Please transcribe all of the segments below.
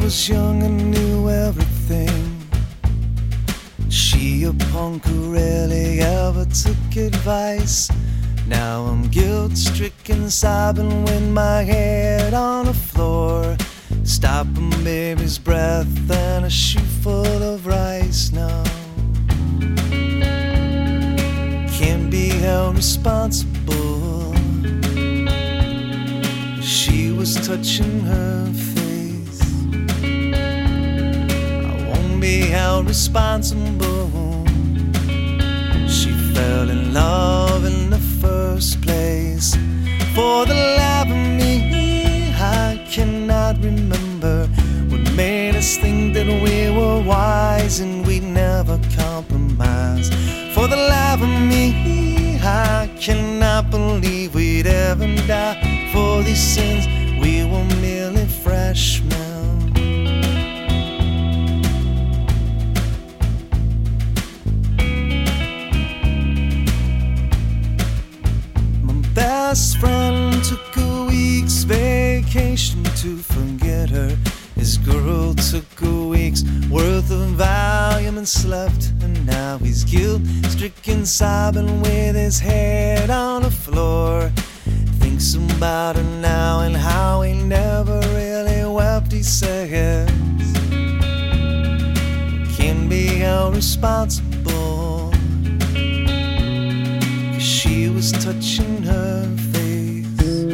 was young and knew everything. She, a punk who rarely ever took advice. Now I'm guilt-stricken, sobbing with my head on the floor, stopping baby's breath and a shoe full of rice. Now can't be held responsible. She was touching her face. I won't be held responsible. She fell in love in the first place. For the life of me, I cannot remember what made us think that we were wise and we'd never compromise. For the life of me, I cannot believe we'd ever die for these sins. We were merely freshmen. Best friend took a week's vacation to forget her. His girl took a week's worth of Valium and slept, and now he's guilt-stricken, sobbing with his head on the floor. Thinks about her now and how he never really wept. He says, can't be held responsible. She was touching her face.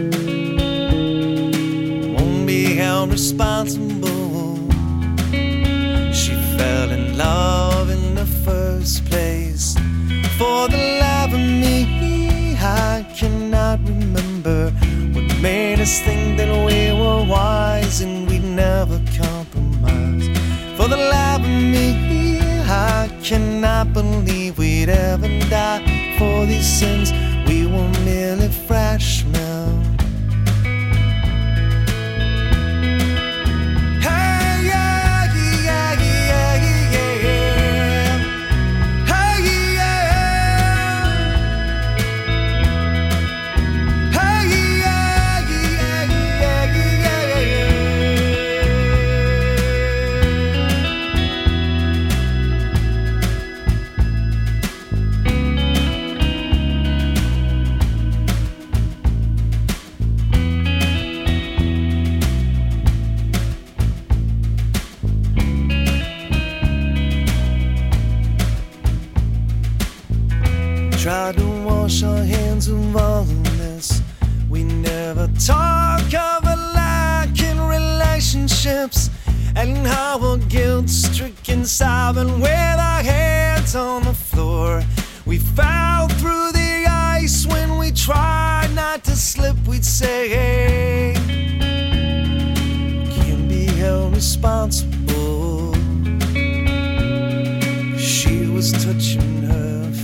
Won't be held responsible. She fell in love in the first place. For the life of me, I cannot remember what made us think that we were wise and we'd never compromise. For the life of me, I cannot believe we'd ever die for these sins. We were merely freshmen. Hey, yeah, yeah, yeah, yeah. Hey, yeah. Hey, yeah, yeah, yeah, yeah. Tried to wash our hands of all of this. We never talk of a lack in relationships, and how we're guilt-stricken, sobbing with our heads on the floor. We fell through the ice when we tried not to slip. We'd say, hey, can't be held responsible. She was touching her face.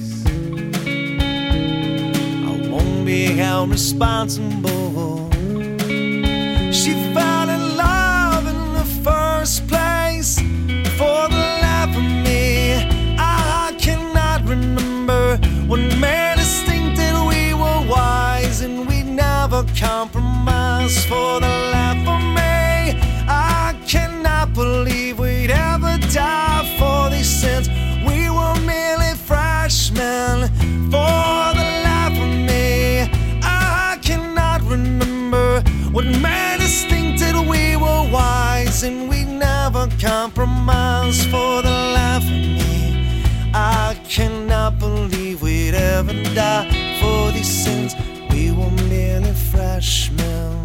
Be held responsible. She fell in love in the first place. For the life of me, I cannot remember what made us think that we were wise and we'd never compromise. For the life of me, I cannot believe we'd ever die for these sins. We were merely freshmen. For the life of me, I cannot remember what made us think that we were wise and we'd never compromise. For the life of me, I cannot believe we'd ever die for these sins. We were merely freshmen.